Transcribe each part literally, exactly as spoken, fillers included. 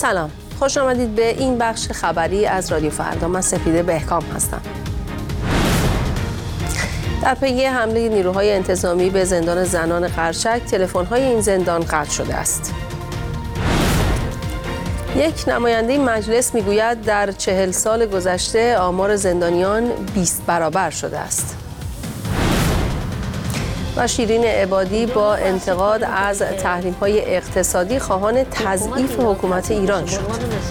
سلام، خوش آمدید به این بخش خبری از رادیو فردا. من سپیده بهکام هستم. در پی حمله نیروهای انتظامی به زندان زنان قرچک، تلفن‌های این زندان قطع شده است. یک نماینده مجلس میگوید در چهل سال گذشته آمار زندانیان بیست برابر شده است. و شیرین عبادی با انتقاد از تحریم‌های اقتصادی خواهان تضعیف حکومت ایران شد.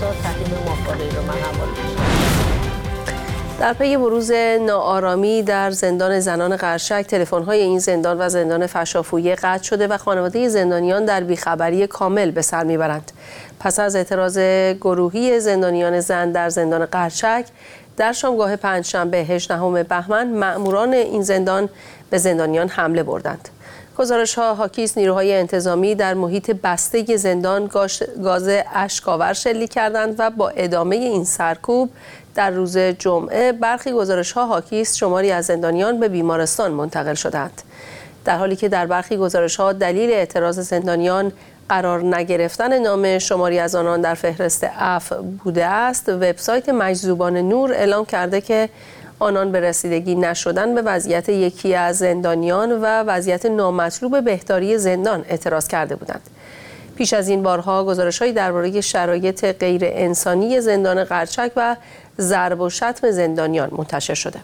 در پی بروز ناآرامی در زندان زنان قرچک، تلفن‌های این زندان و زندان فشافویه قطع شده و خانواده زندانیان در بیخبری کامل به سر میبرند. پس از اعتراض گروهی زندانیان زن در زندان قرچک، در شامگاه پنجشنبه هجدهم بهمن مأموران این زندان به زندانیان حمله بردند. گزارش‌ها حاکی است نیروهای انتظامی در محیط بسته زندان گاز اشک‌آور شلیک کردند و با ادامه این سرکوب در روز جمعه برخی گزارش‌ها حاکی است شماری از زندانیان به بیمارستان منتقل شدند. در حالی که در برخی گزارش‌ها دلیل اعتراض زندانیان قرار نگرفتن نام شماری از آنان در فهرست عفو بوده است، وبسایت مجذوبان نور اعلام کرده که آنان به رسیدگی نشدن به وضعیت یکی از زندانیان و وضعیت نامطلوب بهداری زندان اعتراض کرده بودند. پیش از این بارها گزارش‌هایی درباره شرایط غیر انسانی زندان قرچک و ضرب و شتم زندانیان منتشر شده.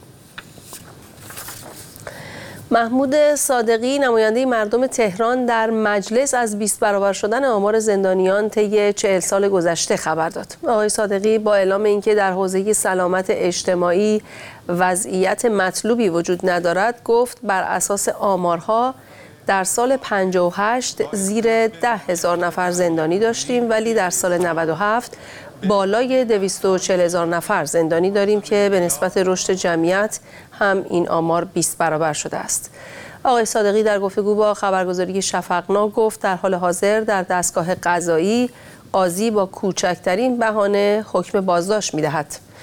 محمود صادقی، نماینده مردم تهران، در مجلس از بیست برابر شدن آمار زندانیان طی چهل سال گذشته خبر داد. آقای صادقی با اعلام اینکه در حوزه سلامت اجتماعی وضعیت مطلوبی وجود ندارد، گفت بر اساس آمارها در سال پنجاه و هشت زیر ده هزار نفر زندانی داشتیم، ولی در سال نود و هفت بالای دویست و چهل هزار نفر زندانی داریم که به نسبت رشد جمعیت هم این آمار بیست برابر شده است. آقای صادقی در گفتگو با خبرگزاری شفقنا گفت در حال حاضر در دستگاه قضایی قاضی با کوچکترین بهانه حکم بازداشت می‌دهد.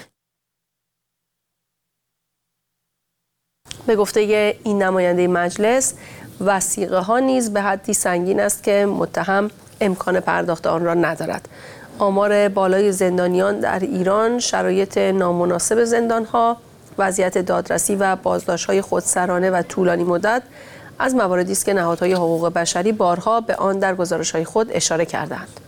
به گفته این نماینده مجلس، وثیقه ها نیز به حدی سنگین است که متهم امکان پرداخت آن را ندارد. آمار بالای زندانیان در ایران، شرایط نامناسب زندان‌ها، وضعیت دادرسی و بازداشت‌های خودسرانه و طولانی مدت از مواردی است که نهادهای حقوق بشری بارها به آن در گزارش‌های خود اشاره کردند.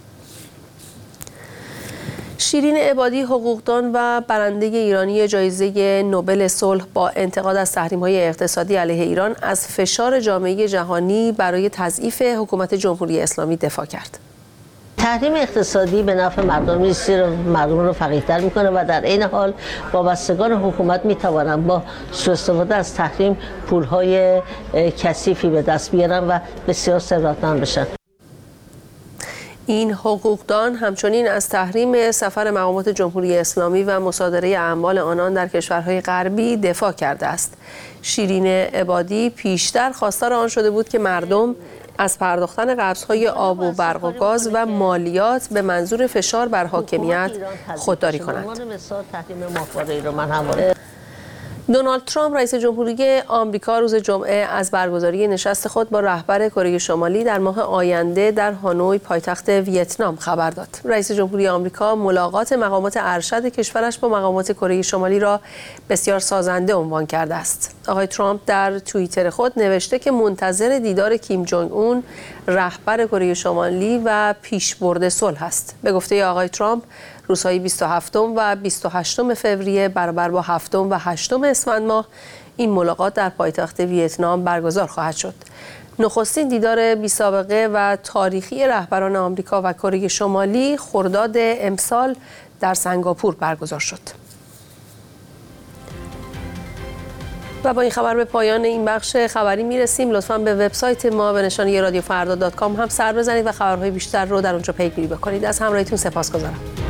شیرین عبادی، حقوقدان و برنده ایرانی جایزه نوبل صلح، با انتقاد از تحریم‌های اقتصادی علیه ایران از فشار جامعه جهانی برای تضعیف حکومت جمهوری اسلامی دفاع کرد. تحریم اقتصادی به نفع مردم نیست، مردم رو فقیرتر میکنه و در این حال وابستگان حکومت میتوانند با سوء استفاده از تحریم پولهای کثیفی به دست بیارن و بسیار ثروتمند بشن. این حقوقدان همچنین از تحریم سفر مقامات جمهوری اسلامی و مصادره اموال آنان در کشورهای غربی دفاع کرده است. شیرین عبادی پیشتر خواستار آن شده بود که مردم از پرداختن قرض‌های آب و برق و گاز و مالیات به منظور فشار بر حاکمیت خودداری کنند. دونالد ترامپ، رئیس جمهوری آمریکا، روز جمعه از برگزاری نشست خود با رهبر کره شمالی در ماه آینده در هانوی، پایتخت ویتنام، خبر داد. رئیس جمهوری آمریکا ملاقات مقامات ارشد کشورش با مقامات کره شمالی را بسیار سازنده عنوان کرده است. آقای ترامپ در توییتر خود نوشته که منتظر دیدار کیم جونگ اون، رهبر کره شمالی و پیشبرد صلح است. به گفته آقای ترامپ، روزهای بیست و هفتم و بیست و هشتم فوریه برابر با هفتم و هشتم اسفند ماه این ملاقات در پایتخت ویتنام برگزار خواهد شد. نخستین دیدار بی‌سابقه و تاریخی رهبران آمریکا و کره شمالی خرداد امسال در سنگاپور برگزار شد. و با این خبر به پایان این بخش خبری میرسیم. لطفاً به وبسایت ما به نشانی رادیو فردا دات کام هم سر بزنید و خبرهای بیشتر رو در اونجا پیگیری بکنید. از همراهیتون سپاسگزارم.